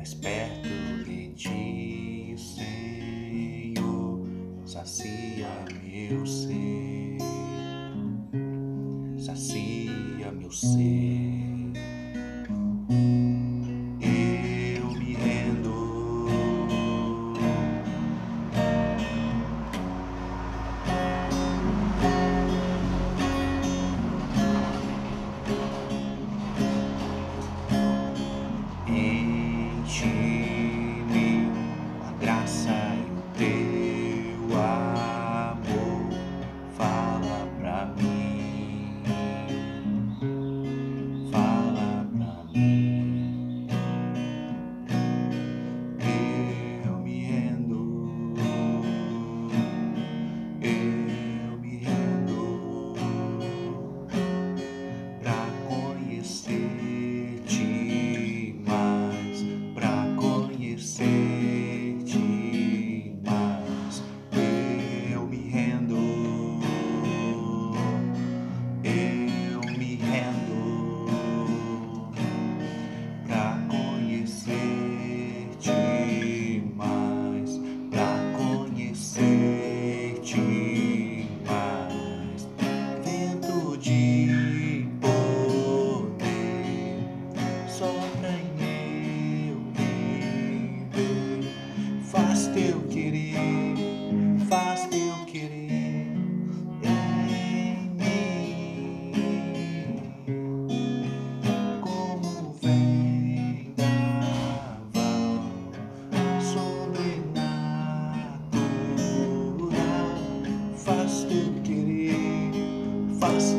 mais perto de ti, Senhor, sacia meu ser, sacia meu ser. Eu me rendo. Enche-me a graça e o teu amor, fala pra mim, fala pra mim. Eu me rendo, eu me rendo pra conhecer-te mais, pra conhecer-te mais. Eu me rendo, eu me rendo pra conhecer-te mais, pra conhecer-te mais. Vento de poder sopra em meu viver, faz teu querer, faz teu querer em mim, como vendaval sobrenatural. Faz teu querer, faz